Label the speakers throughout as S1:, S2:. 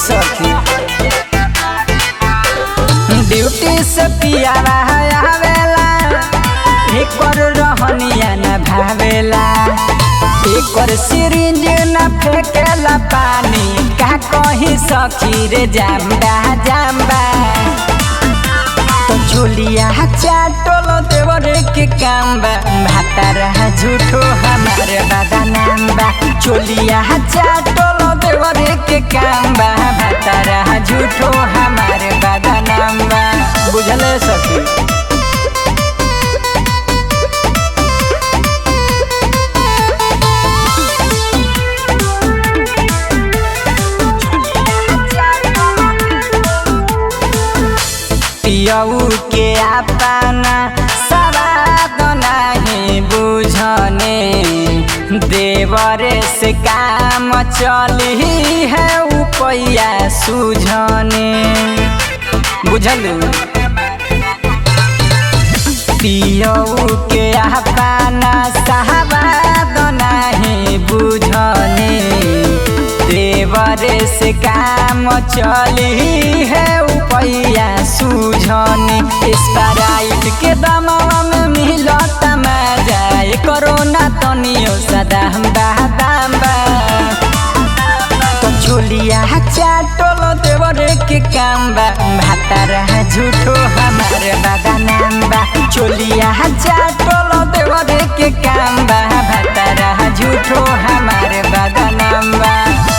S1: सखी ड्यूटी से पियावा आवेला एकर रहनिया न भावेला एकर सिरिंज न फेंकेला पानी का कहीं सखी रे जाम्बा जाम्बा तो झोलिया चाटल देवरे के काम बा भातारा झूठो हमारे बदनाम बा झोलिया चाटल देवरे के काम बा भातारा झूठो हमारे बदनाम बा बुझले सखी पियऊ के अपना सवाद नहीं बुझने देवरे से काम चली है उपैया सुझने बुझल पियऊ के अपना सवाद नहीं बुझने देवरे से काम चली है उपैया सुझने स्प्राइट के दमवा में मिलत मजा कोरोना तनियो सदा दाम बा तो झोलिया चाटल देवरे के काम बा भातारा झूठो हमारे बदनाम बा झोलिया चाटल देवरे के काम बा भातारा झूठो हमारे बदनाम बा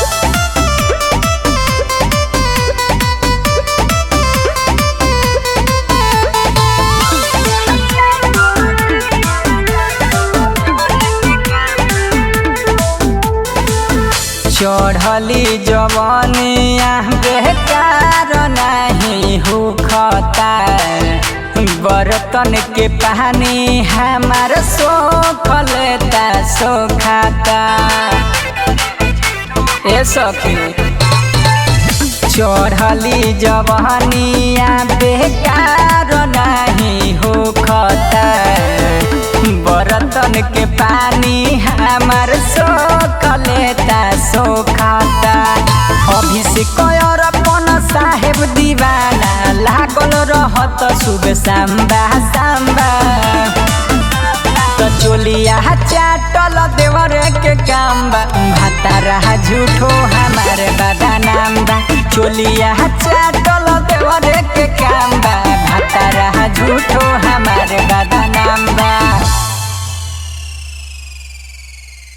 S1: चढ़ली जवानिया बेकार नहीं होखता बर्तन के पानी हमार सोख लेता सोखाता ए सखी चढ़ली जवानिया बेकार नहीं होखता बर्तन के पानी हमार सोख लेता सोखाता अभिषेक अपन साहेब दीवाना लागल रहत सुबह सांबा सांबा तो चोलिया चाटल देवरे के काम बा भातारा झूठो हमारे बदनाम बा चोलिया चाटल देवरे के काम बा